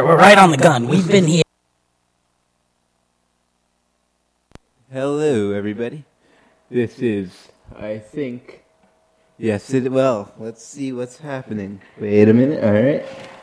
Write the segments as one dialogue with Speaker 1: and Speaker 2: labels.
Speaker 1: we're right on the gun. We've been here.
Speaker 2: Hello, everybody. This is, I think... Yes, well, let's see what's happening. Wait a minute, alright.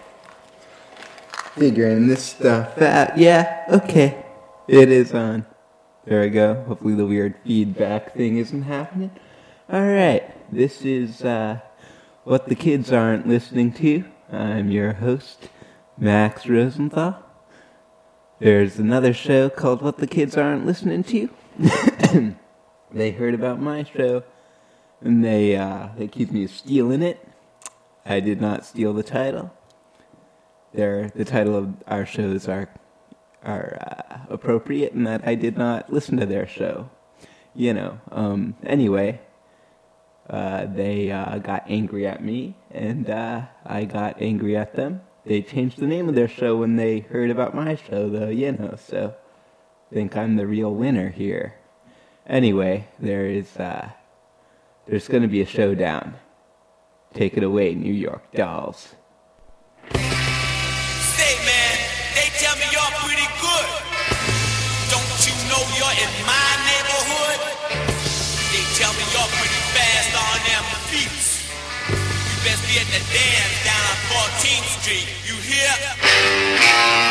Speaker 2: Figuring this stuff out. Yeah, okay. It is on. There we go. Hopefully the weird feedback thing isn't happening. Alright, this is What the Kids Aren't Listening To. I'm your host, Max Rosenthal. There's another show called What the Kids Aren't Listening To. They heard about my show, and they accused me of stealing it. I did not steal the title. The title of our shows are appropriate, in that I did not listen to their show. Anyway, they got angry at me, and I got angry at them. They changed the name of their show when they heard about my show, though, so I think I'm the real winner here. Anyway, there's going to be a showdown. Take it away, New York Dolls.
Speaker 3: Say, man, they tell me you're pretty good. Don't you know you're in my neighborhood? They tell me you're pretty fast on them feet. You best be at the dance down on 14th Street. You hear?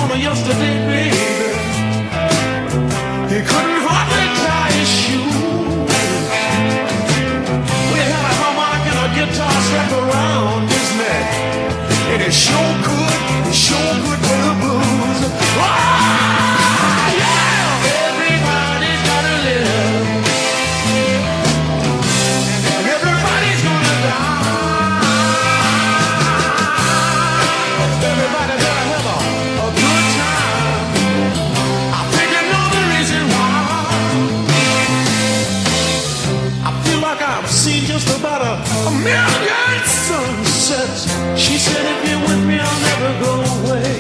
Speaker 4: from yesterday, baby. He couldn't hardly tie his shoes. We had a harmonica and a guitar strapped around his neck, and it sure could play the blues. Oh, yeah! Everybody's gotta live, and everybody's gonna die. Everybody gotta have a good time. I think you know the reason why. I feel like I've seen just about a million sunsets. She said, if you're with me, I'll never go away.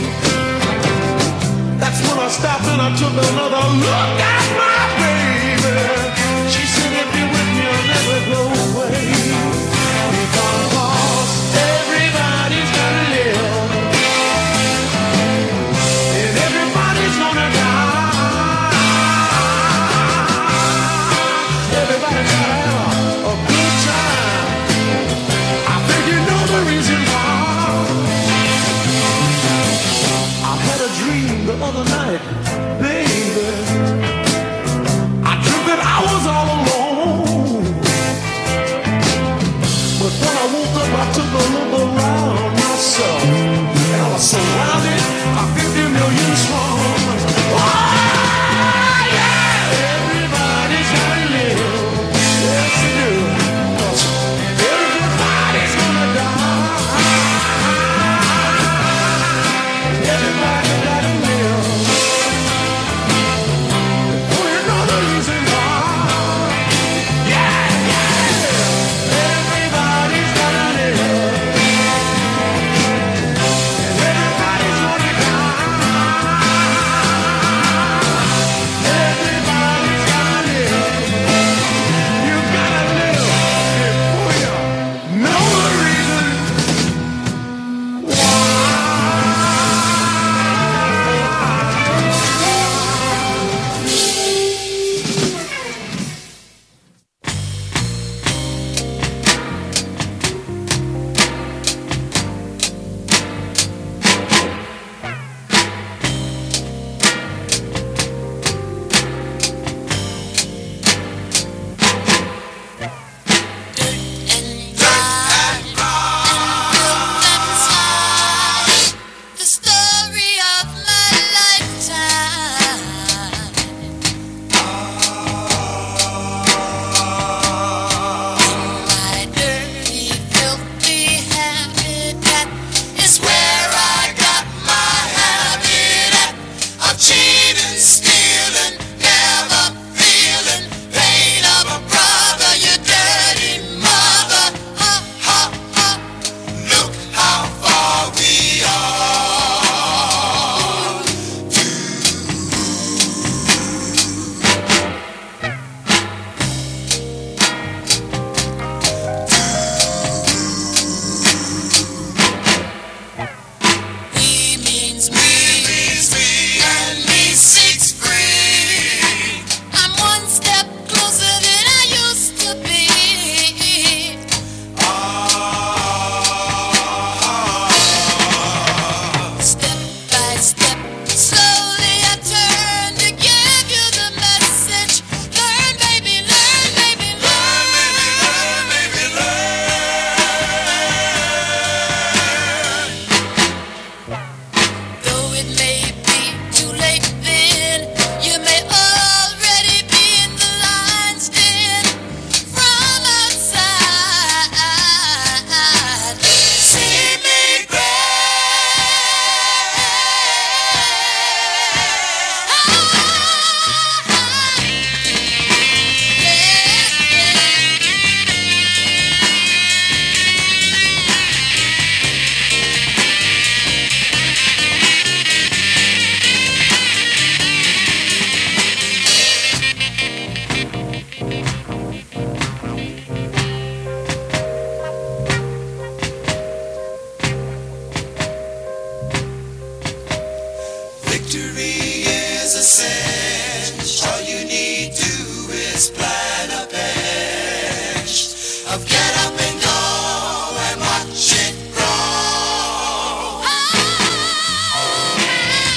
Speaker 4: That's when I stopped and I took another look at my baby. She said, if you're with me, I'll never go away. Because everybody's gotta live, and everybody's gonna die. Everybody's gotta have a good time. I think you know the reason why. I had a dream the other night, baby. I dreamt that I was all alone. But when I woke up, I took a look around myself, and I was surrounded by 50 million strong. Oh, yeah! Everybody's gotta live. Yes, they do. 'Cause everybody's gonna die. Everybody gotta live. Oh, you know the reason why. Yeah, yeah. Everybody's gotta live, and everybody's gonna die. Everybody's gotta live. You gotta live before you know the reason why.
Speaker 5: The story of my lifetime. My dirty, filthy habitat is where I got my habit of cheating, stealing, never feeling pain of a brother, you dirty mother. Ha, ha, ha. Look how far we are. He means me, and me seeks free. I'm one step closer than I used to be. Step by step, slowly I turn to give you the message. Learn, baby, learn, baby, learn. Though it may be too late then, you may already be in the lion's den from outside. See me
Speaker 3: Victory is a cinch. All you need to is plan a bench of get up and go and watch it grow.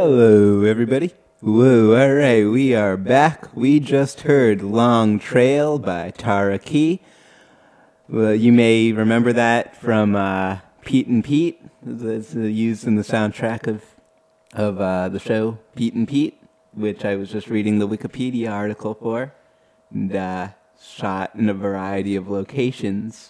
Speaker 2: Hello, everybody. Whoa, alright, we are back. We just heard Long Trail by Tara Key. Well, you may remember that from Pete and Pete. It's used in the soundtrack of the show Pete and Pete, which I was just reading the Wikipedia article for, and shot in a variety of locations,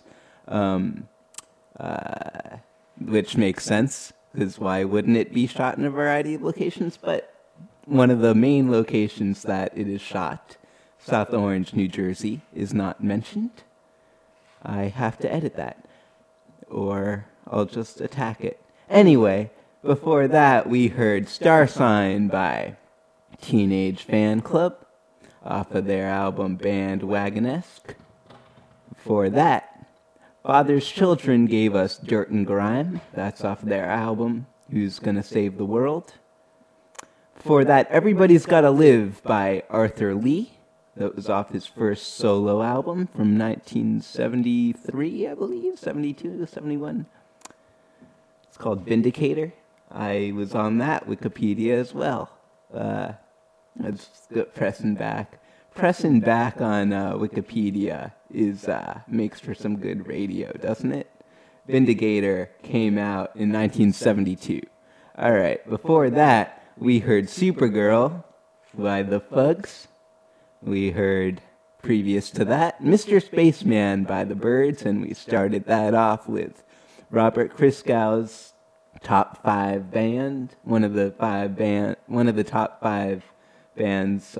Speaker 2: which makes sense, because why wouldn't it be shot in a variety of locations? But one of the main locations that it is shot, South Orange, New Jersey, is not mentioned. I have to edit that, or I'll just attack it. Anyway, before that, we heard Star Sign by Teenage Fan Club off of their album Bandwagonesque. Before that, Father's Children gave us Dirt and Grime. That's off of their album Who's Gonna Save the World. Before that, Everybody's Gotta Live by Arthur Lee. That was off his first solo album from 1973, I believe, 72, 71. It's called Vindicator. I was on that Wikipedia as well. I just got pressing back. Pressing back on Wikipedia makes for some good radio, doesn't it? Vindicator came out in 1972. All right, before that, we heard Supergirl by The Fugs. We heard, previous to that, Mr. Spaceman by The Byrds, and we started that off with Robert Christgau's top 5 band, one of the top 5 bands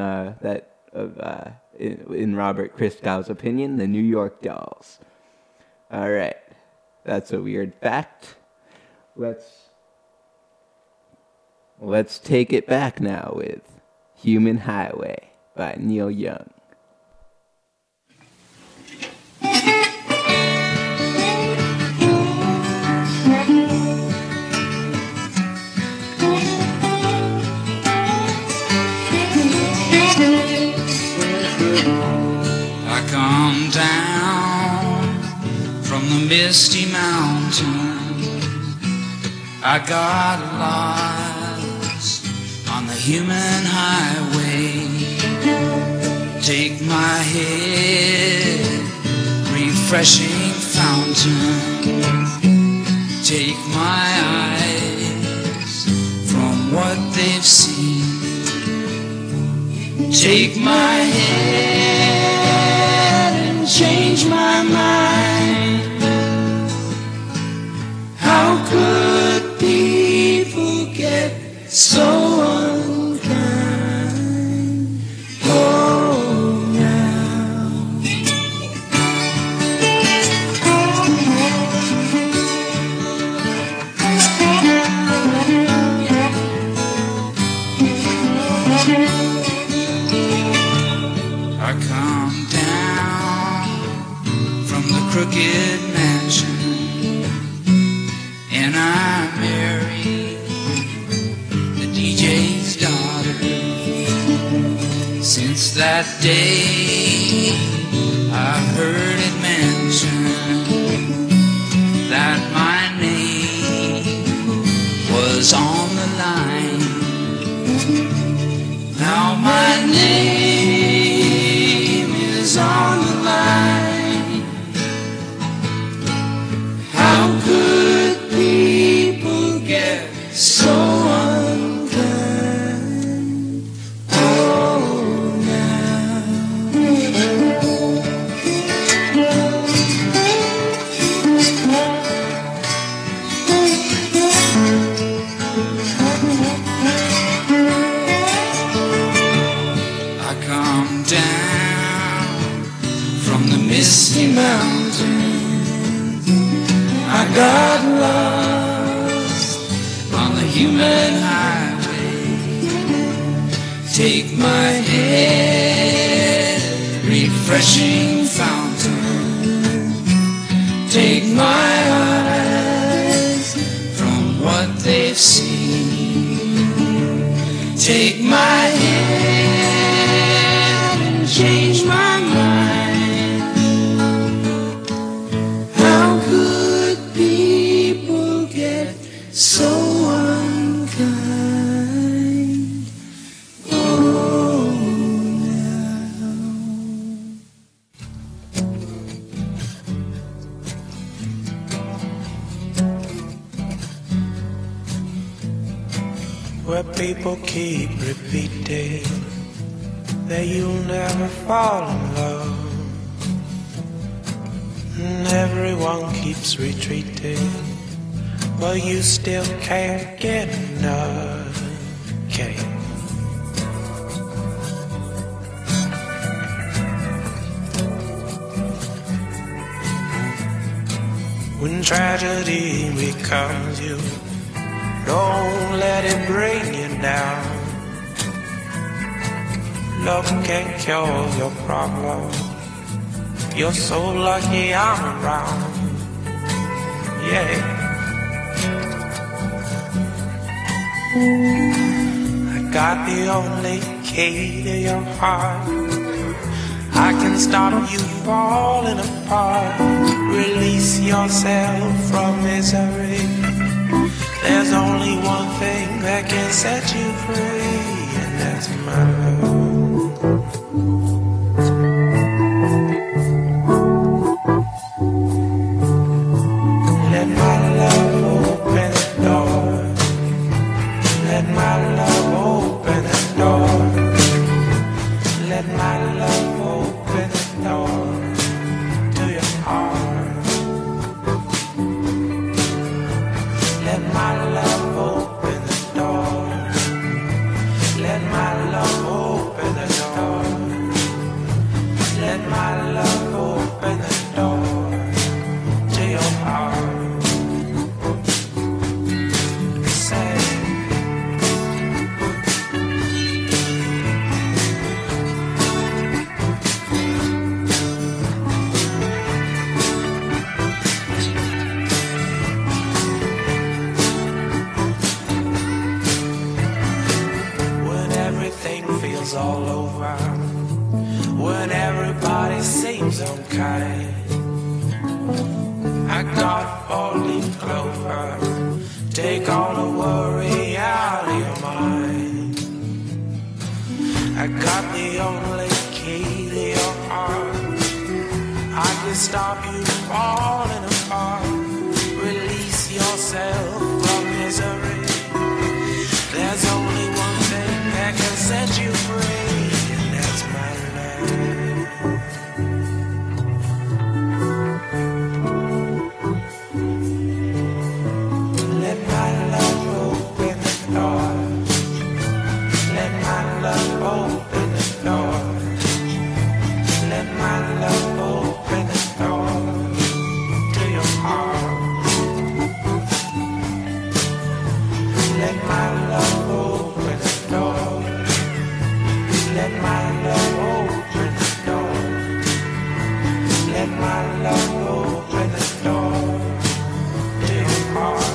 Speaker 2: in Robert Christgau's opinion, the New York Dolls. All right, that's a weird fact. Let's take it back now with Human Highway by Neil Young.
Speaker 6: I come down from the misty mountain. I got lost on the human highway. Take my head, refreshing fountain. Take my eyes from what they've seen. Take my head and change my mind. How could people get so unkind? Oh, now. I come down from the crooked mansion, and I marry the DJ's daughter. Since that day, I've heard it mentioned that my name was on the line. Now my name is on the line. How could people get so unkind? Oh, now. I come down from the misty mountains. I got lost on the human highway. Take my head, refreshing fountain. Take my eyes from what they've seen. Take my head and change my mind. How could people get so unkind?
Speaker 4: where people keep repeating that you'll never fall in love, and everyone keeps retreating, but you still can't get enough. Okay. When tragedy becomes you, don't let it bring you down. Love can't cure your problem. You're so lucky I'm around. Yeah. I got the only key to your heart. I can stop you falling apart. Release yourself from misery. There's only one thing that can set you free, and that's my love. Let my love open the door. Let my love open the door. Let my love open the door to your heart. Let my love open the door. Let my love open the door. Let my love open the door to your heart. Say. All over, when everybody seems unkind, I got four-leaf clover. Take all the worry out of your mind. I got the only key to your heart. I can stop you falling apart. Release yourself from misery. There's only one thing that can set you free, and that's my love. Let my love open the door. Let my love open the door. Let my love open the door to your heart. Let my love open the door. Let my love open the door. Let my love open the door to your heart.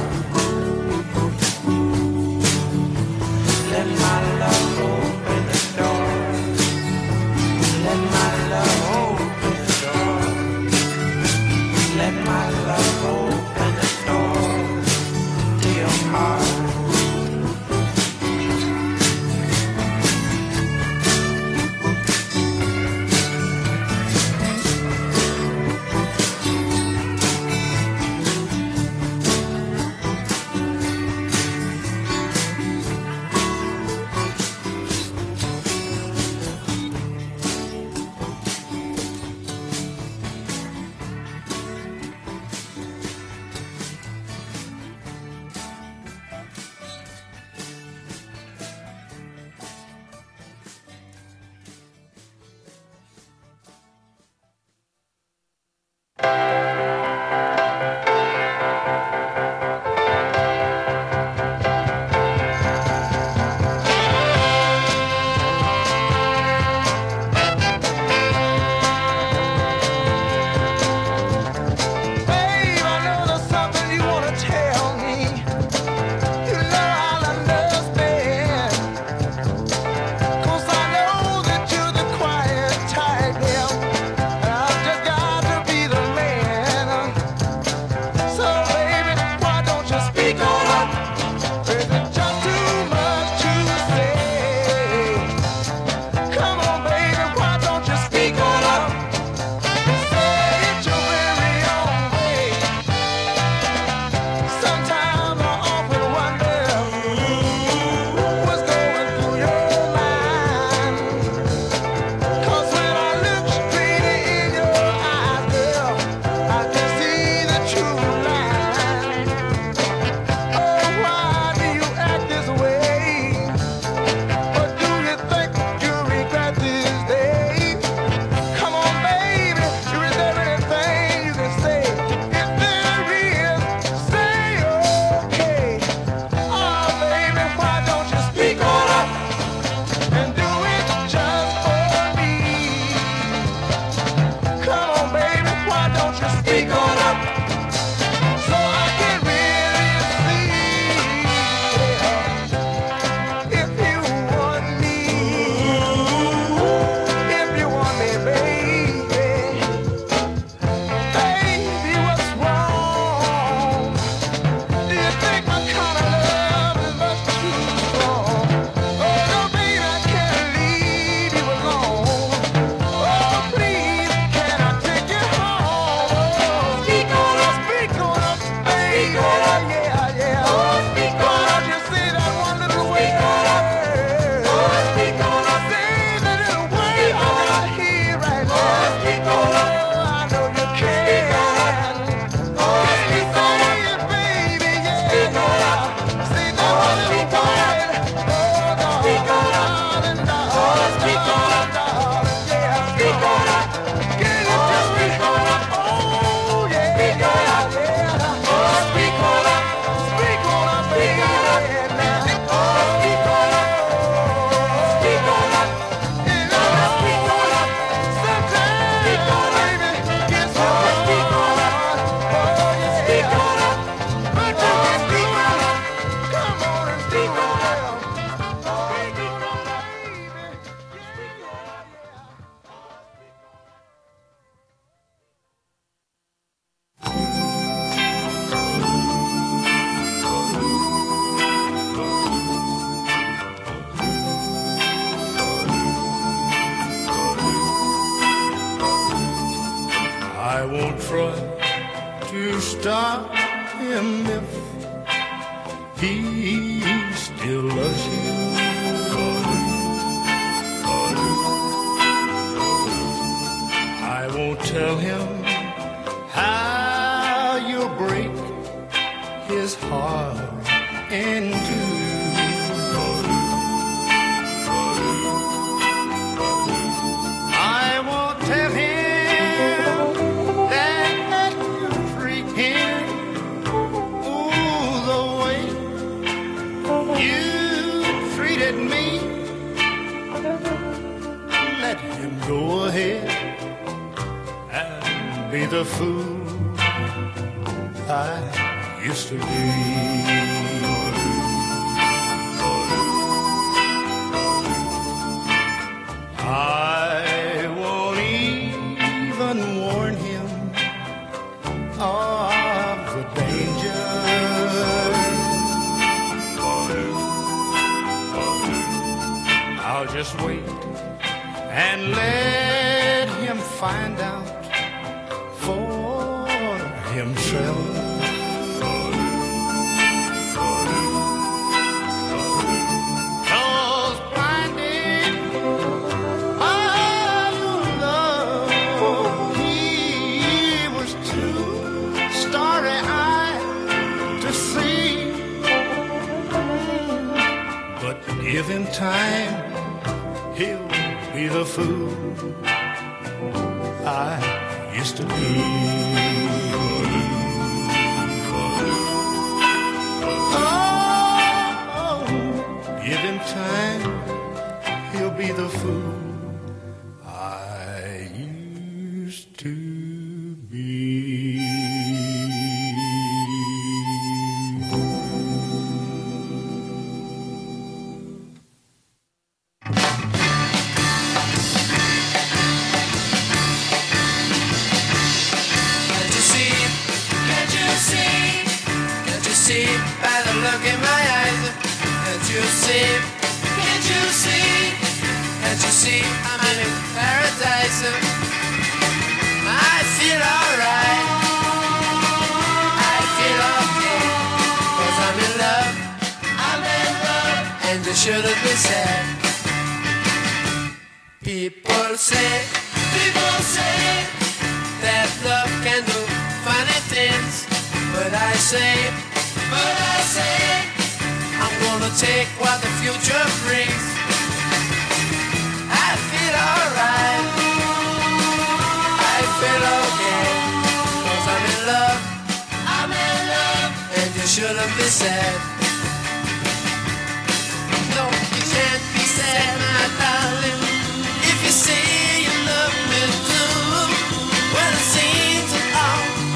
Speaker 4: Let my love open the door. Let my love open the door. Let my love open the door to your heart. speak on up, so I can really see if you want me, baby. Baby, what's wrong? Do you think my kind of love is much too strong? Oh, no, baby, I can't leave you alone. Oh, please, can I take you home? Oh, speak on up, baby. Speak on up, yeah. Oh, speak on up. You see that one little word? Oh, speak on up. Say the little word I gotta hear right now. Oh, speak on up. Oh, I know you can. Oh, speak on up, baby, yeah. Speak on up. Say that one little word. Oh, speak on up. Oh, speak on up, darling, yeah. Speak on up. Get it to me. Oh, yeah. Speak on up, yeah. Oh, speak on up. Speak on up, baby, yeah, now. Oh, speak on up. Speak on up. You know, speak on up. Sometimes, baby, gets so hard. Oh, yeah. Speak on up. But you can speak on up. Come on and speak on up. Speak on up, baby. Speak on up, yeah.
Speaker 7: I won't try to stop him if he still loves you. I won't tell him how you'll break his heart in two. I won't tell him that you treat him the way you treated me. Let him go ahead and be the fool I used to be. I won't even warn him of the danger. I'll just wait and let him find out for himself. 'Cause blinded by your love, he was too starry-eyed to see. But give him time, he'll be the fool I used to be. Oh, give him time, he'll be the fool I used to be.
Speaker 3: Can't you see by the look in my eyes? Can't you see? Can't you see? Can't you see I'm in paradise? I feel alright. I feel okay. 'Cause I'm in love. I'm in love. And you shouldn't be sad. People say that love can do funny things. But I say, I'm gonna take what the future brings. I feel alright. I feel okay. 'Cause I'm in love. And you shouldn't be sad. No, you can't be sad, my darling. If you say you love me too, well, it seems that all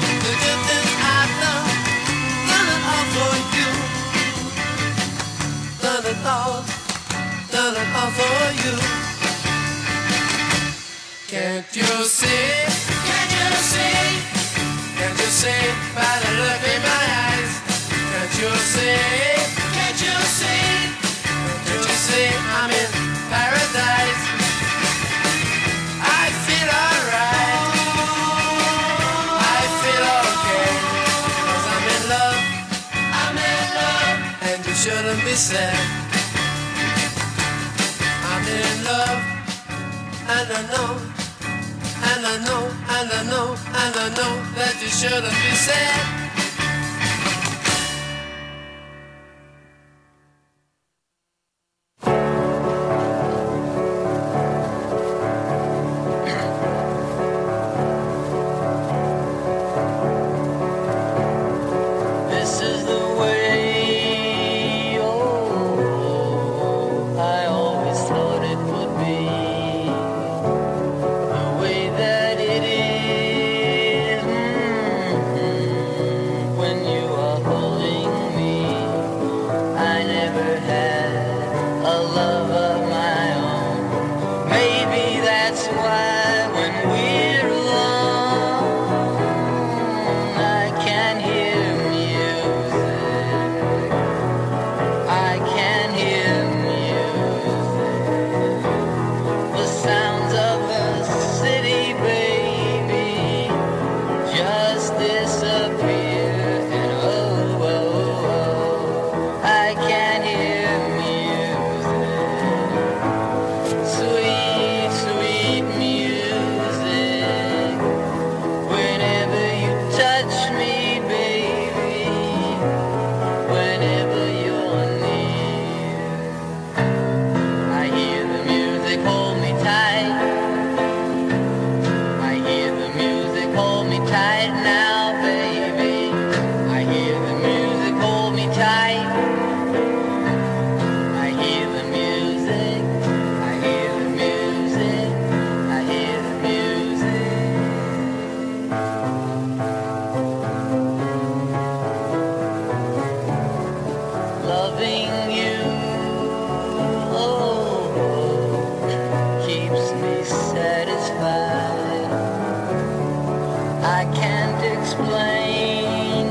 Speaker 3: see? Can't you see? Can't you see by the look in my eyes? Can't you see? Can't you see? Can't you see I'm in paradise? I feel alright. I feel okay. 'Cause I'm in love. I'm in love. And you shouldn't be sad. I'm in love. And I know. And I know, and I know, and I know that you shouldn't be sad. This is the way, oh, I always thought it would be. That it is when you are holding me. I never had a love of my own. Maybe that's why when we're alone, I can hear music. I can hear music. The sounds of the city, baby, just disappear. And oh, oh, oh, I can hear music. Sweet, sweet music. Whenever you touch me, baby, whenever you're near, I hear the music, hold me tight. I hear the music, hold me tight now, baby. I hear the music, hold me tight. I hear the music, I hear the music, I hear the music. Loving you, oh, keeps me satisfied. I can't explain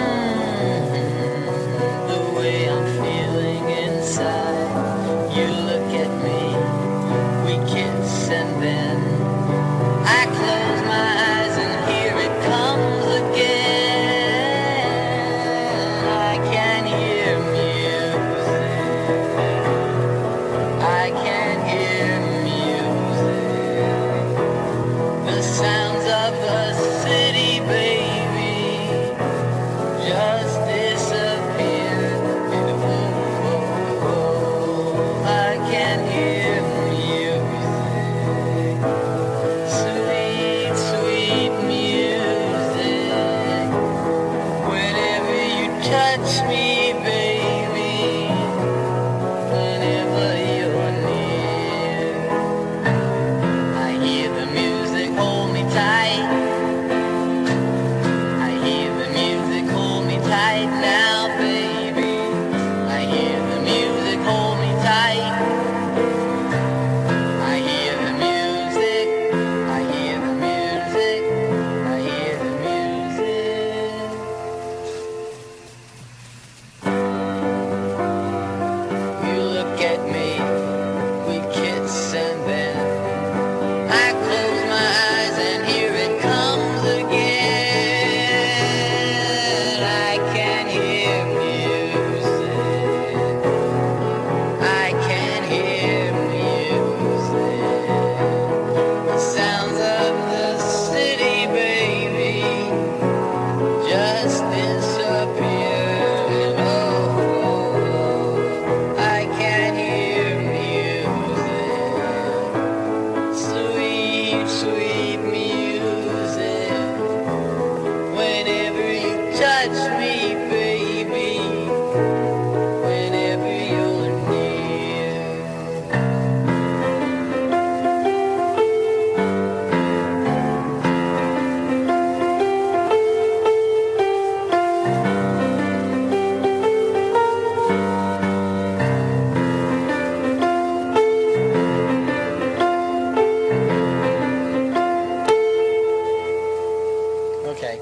Speaker 3: the way I'm feeling inside. You look at me, we kiss, and then I close my eyes and here it comes again. I can hear music. I can hear music. The sounds of the city, baby, just disappear. Oh, oh, oh, I can hear music. Sweet, sweet music. Whenever you touch me, baby, whenever you're near, I hear the music, hold me tight. I hear the music, hold me tight now, baby. I hear the music, hold me tight. I hear the music, I hear the music, I hear the music.
Speaker 1: Okay.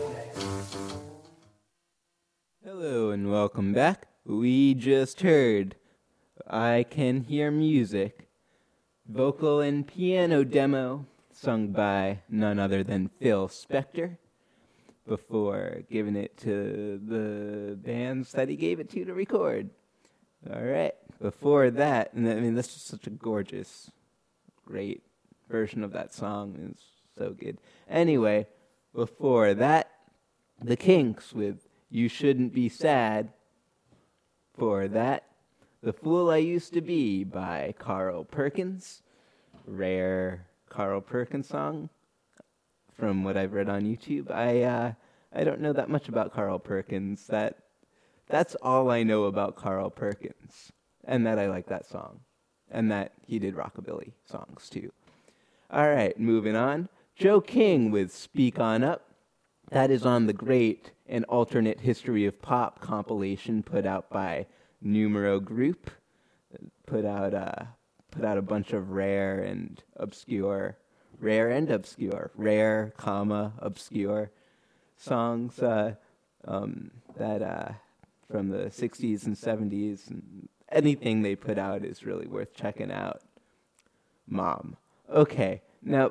Speaker 2: Hello and welcome back. We just heard I Can Hear Music, vocal and piano demo sung by none other than Phil Spector, before giving it to the bands that he gave it to record. All right. Before that, and I mean, that's just such a gorgeous, great version of that song. It's so good. Anyway, before that, The Kinks with You Shouldn't Be Sad. For that, The Fool I Used to Be by Carl Perkins. Rare Carl Perkins song from what I've read on YouTube. I don't know that much about Carl Perkins. That's all I know about Carl Perkins. And that I like that song. And that he did rockabilly songs too. All right, moving on. Joe King with Speak On Up. That is on the great and alternate history of pop compilation put out by Numero Group. Put out a bunch of rare, obscure songs that from the 60s and 70s. And anything they put out is really worth checking out. Mom. Okay, now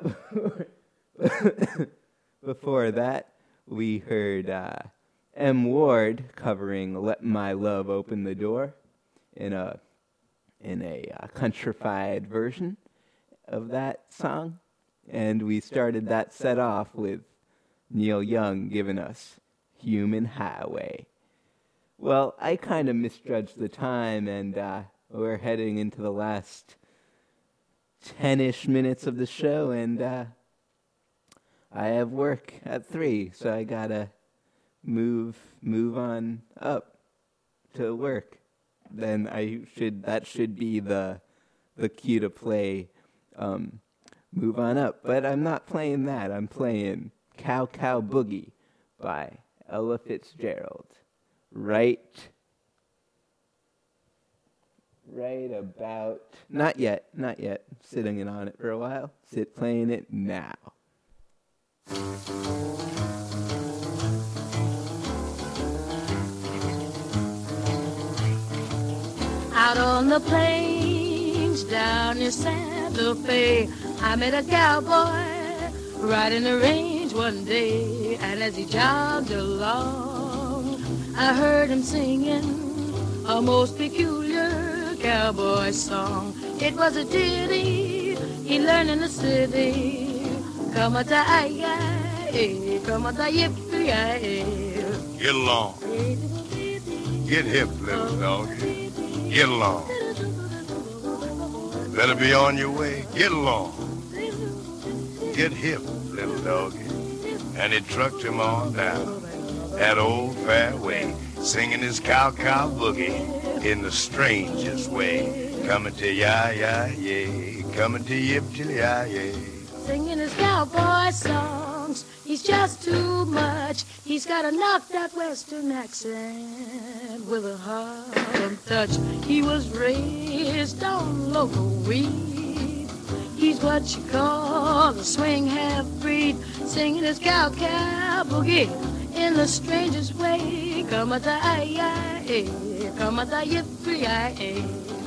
Speaker 2: before that, we heard M. Ward covering "Let My Love Open the Door" in a countrified version of that song, and we started that set off with Neil Young giving us "Human Highway." Well, I kind of misjudged the time, and we're heading into the last 10-ish minutes of the show, and I have work at 3, so I gotta move on up to work. Then that should be the cue to play Move On Up. But I'm not playing that. I'm playing Cow Cow Boogie by Ella Fitzgerald. Right about... Not yet. Sitting in on it for a while. Playing it now.
Speaker 8: Out on the plains down in Santa Fe, I met a cowboy riding the range one day, and as he jogged along, I heard him singing a most peculiar cowboy song. It was a ditty he learned in the city. Come a tie, come a tie,
Speaker 7: Get along. Get hip, little dog. Get along. Better be on your way. Get along. Get hip, little doggy. And he trucked him on down that old fairway, singing his cow-cow boogie in the strangest way. Coming to ya-ya-yay, coming to yip-till-ya-yay.
Speaker 8: Singing his cowboy songs, he's just too much. He's got a knocked out western accent with a Harlem touch. He was raised on local weed. He's what you call a swing half-breed, singing his cow-cow boogie in the strangest way. Come a die, come a die, yip-yip.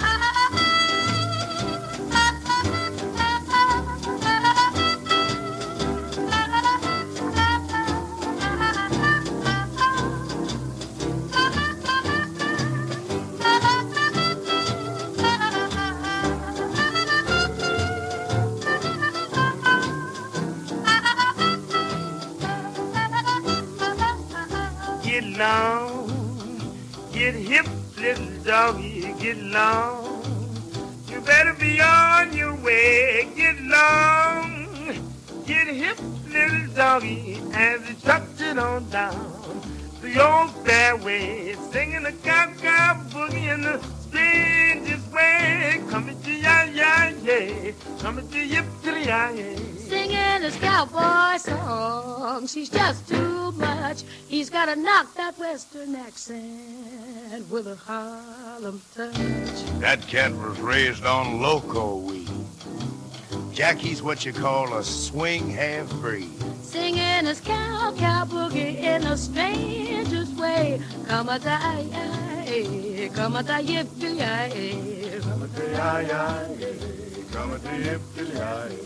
Speaker 4: Get long, get hip, little doggy, get long. You better be on your way. Get long, get hip, little doggy, as he tucked it on down the old fairway, singing the cow-cow boogie in the strangest way. Coming to ya-ya-yay, coming to yip-till-ya-yay.
Speaker 8: Singing his cowboy songs, he's just too much. He's got a knocked out western accent with a Harlem touch.
Speaker 7: That cat was raised on loco weed. Jackie's what you call a swing half-breed.
Speaker 8: Singing his cow boogie in a stranger's way. Come a die, come a die, yippee, come a die,
Speaker 7: Come a yippee.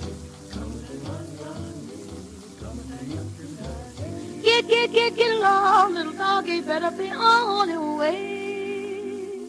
Speaker 8: Get along, little doggy, better be on your way.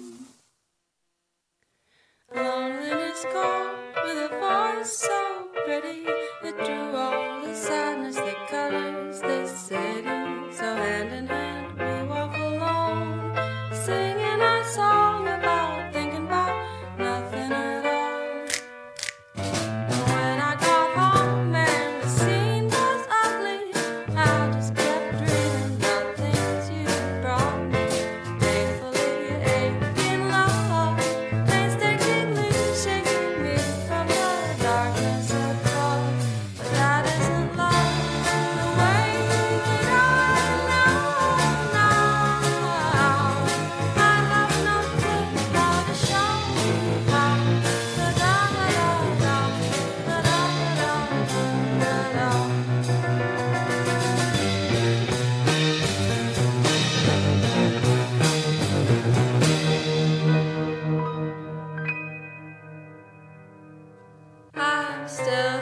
Speaker 6: Loneliness called with a voice so pretty, it drew all the sadness that colors this city. So hand in hand we walk along, singing our song about thinking about nothing at all. And when I got home and the scene was ugly, I just kept dreaming about things you brought me. Painfully aching love, painstakingly shaking me from the darkness of thought. But that isn't love the way that I know now. I have no clue how to show how. Da da da da da da da da da. I'm still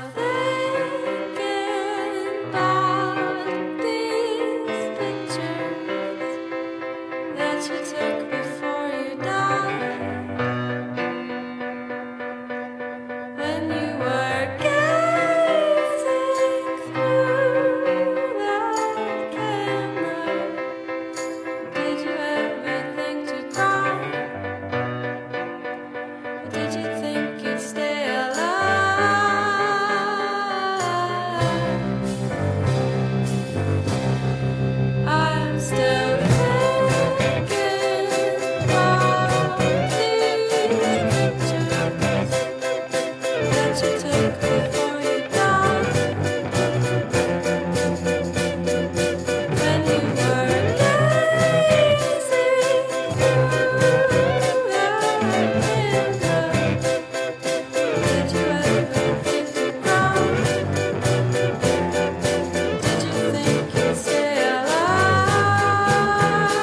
Speaker 6: thinking about these pictures that you took before you died, when you were gazing through that camera. Did you ever think to cry? Or did you think you'd stay alive? I'm still thinking about these pictures that you took before you died, when you were gazing through that window. Did you ever think to cry? Did you think you'd stay alive?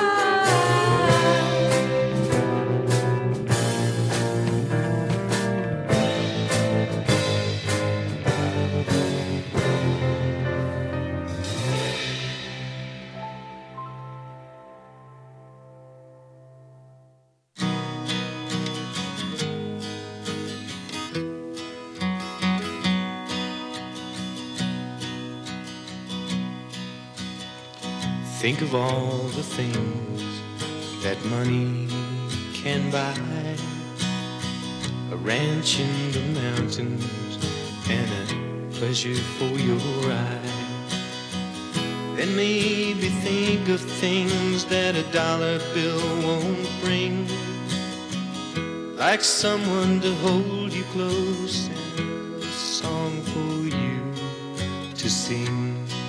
Speaker 9: Think of all the things that money can buy. A ranch in the mountains and a pleasure for your eye. Then maybe think of things that a dollar bill won't bring, like someone to hold you close and a song for you to sing.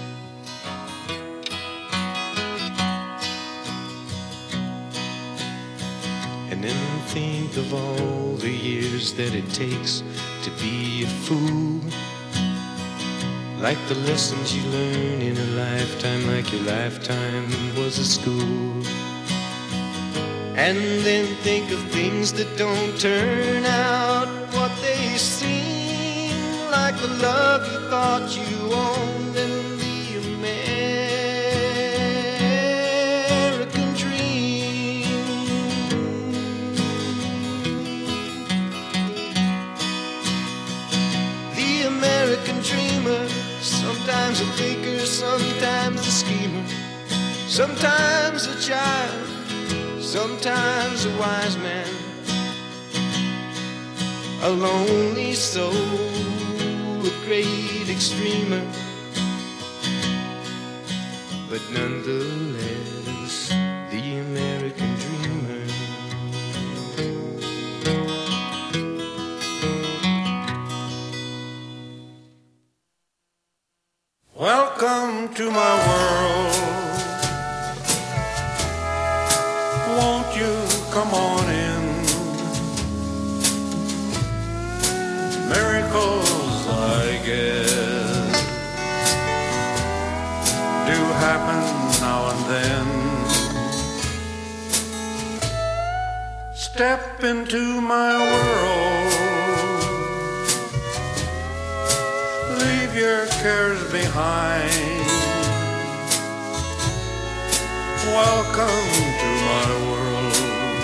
Speaker 9: And then think of all the years that it takes to be a fool, like the lessons you learn in a lifetime, like your lifetime was a school. And then think of things that don't turn out what they seem, like the love you thought you owned and the American dream. The American dreamer, sometimes a thinker, sometimes a schemer, sometimes a child, sometimes a wise man, a lonely soul, a great extremer, but nonetheless the American dreamer.
Speaker 4: Welcome to my world. Won't you come on in? Miracles are Step into my world. Leave your cares behind. Welcome to my world,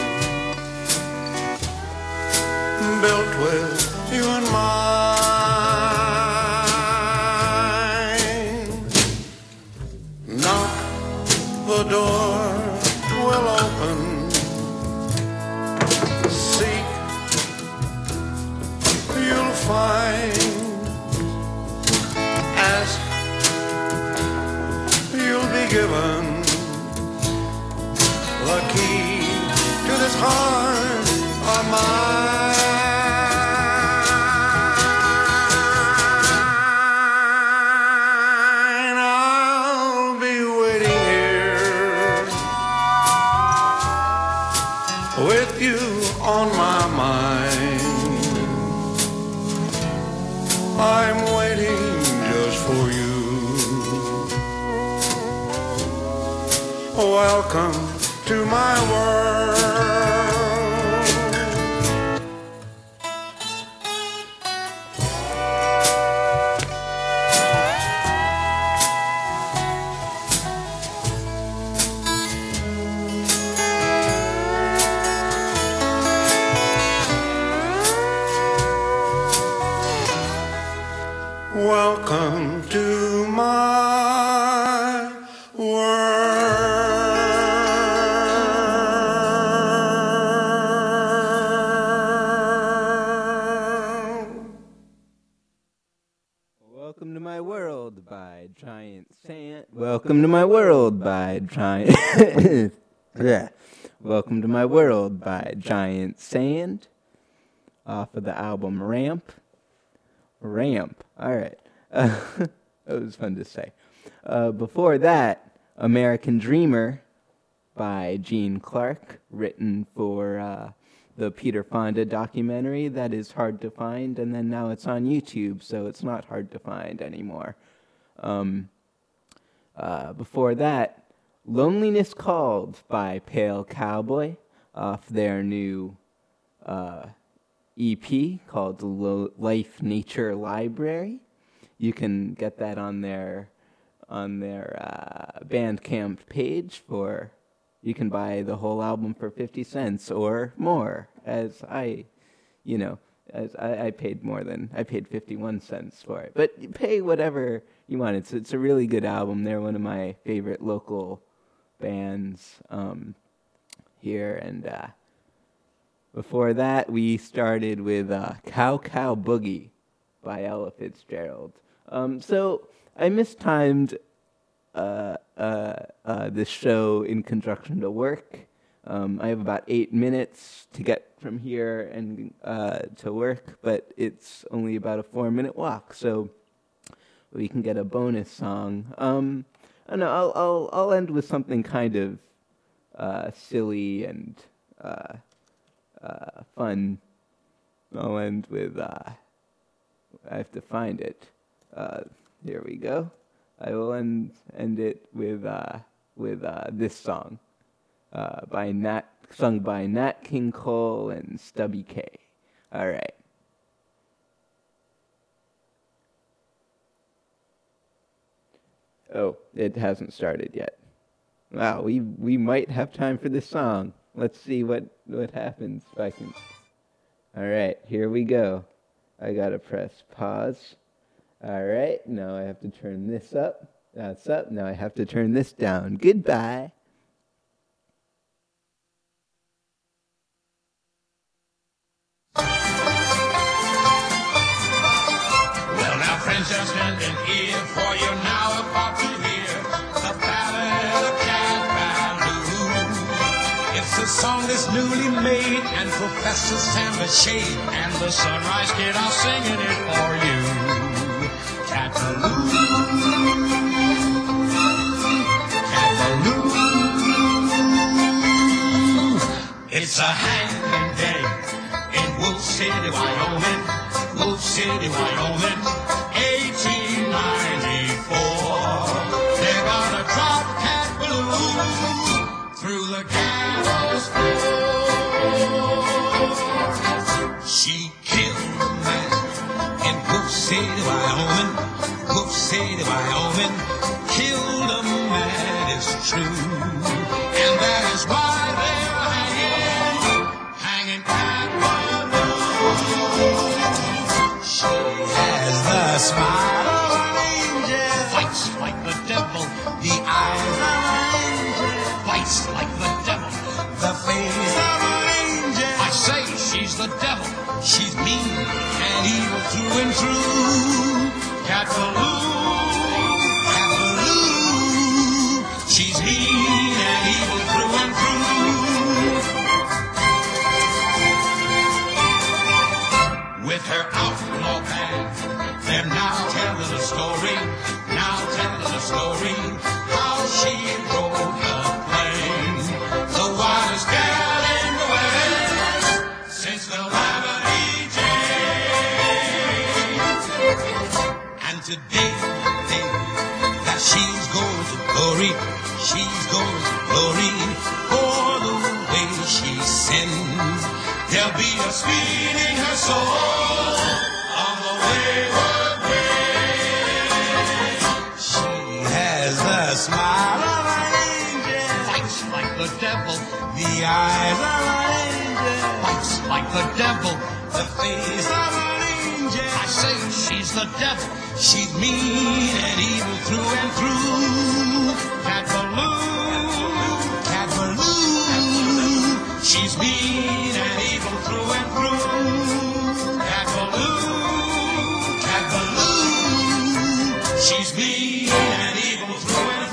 Speaker 4: built with you in mind. Knock, the door will open. Seek, you'll find. Ask, you'll be given the key to this heart of mine. I'll be waiting here with you on my mind. I'm waiting just for you. Welcome to my world. Welcome to my world.
Speaker 2: Welcome to My World by Giant Sand. Welcome to My World by Giant. Yeah. Welcome to My World by Giant Sand. Off of the album Ramp. All right. That was fun to say. Before that, American Dreamer by Gene Clark, written for the Peter Fonda documentary that is hard to find, and then now it's on YouTube, so it's not hard to find anymore. Before that, Loneliness Called by Pale Cowboy, off their new EP called Life Nature Library. You can get that on their Bandcamp page for. You can buy the whole album for 50 cents or more. As I paid more than I paid 51 cents for it. But you pay whatever you want. It's a really good album. They're one of my favorite local bands here. And before that, we started with Cow Cow Boogie by Ella Fitzgerald. So I mistimed this show in conjunction to work. I have about 8 minutes to get from here and to work, but it's only about a 4-minute walk, so we can get a bonus song. I don't know. I'll end with something kind of silly and fun. I'll end with. I have to find it. Here we go. I will end it with this song, sung by Nat King Cole and Stubby K. All right. Oh, it hasn't started yet. Wow, we might have time for this song. Let's see what happens if I can. All right, here we go. I gotta press pause. All right, now I have to turn this up. That's up. Now I have to turn this down. Goodbye.
Speaker 10: Well, now, friends, just standing here for you now about to hear the ballad of Jack Ballou. It's a song that's newly made, and Professor Sam the Shade and the Sunrise Kid are singing it for you. Cat Ballou, Cat Ballou. It's a hanging day in Wolf City, Wyoming. Wolf City, Wyoming, 1894. They're gonna drop Cat Ballou through the gallows floor. She killed a man in Wolf City, Wyoming. Wolf City, Wyoming. Killed a man, it's true. And that is why they're hanging Cat Ballou. She has the smile of an angel, fights like the devil, the eyes of an angel, fights like the devil, the face of an angel. I say she's the devil, she's mean and evil through and through. Cat Ballou, Cat Ballou, she's mean and evil through and through. With her outlaw band, they're now telling a story, how she rode the plane, the wildest gal in the West, since the Labadee Jane. And today, that she's going to glory, for the way she sings. There'll be a speeding her soul on the wayward way. She has the smile of an angel, fights like the devil, the eyes of an angel, fights like the devil, the face of an angel. I say she's the devil, she's mean and evil through and through. Cat Ballou, Cat Ballou, she's mean and evil through and through. Cat Ballou, she's mean and evil through and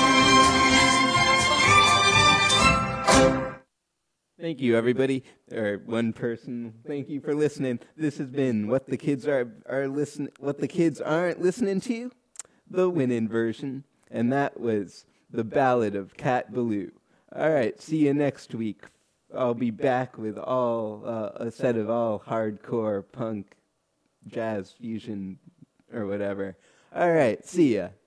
Speaker 10: through.
Speaker 2: Thank you, everybody, or one person. Thank you for listening. This has been What the Kids What the Kids Aren't Listening To, the winning version, and that was the Ballad of Cat Ballou. All right, see you next week. I'll be back with a set of all hardcore punk, jazz, fusion, or whatever. All right, see ya.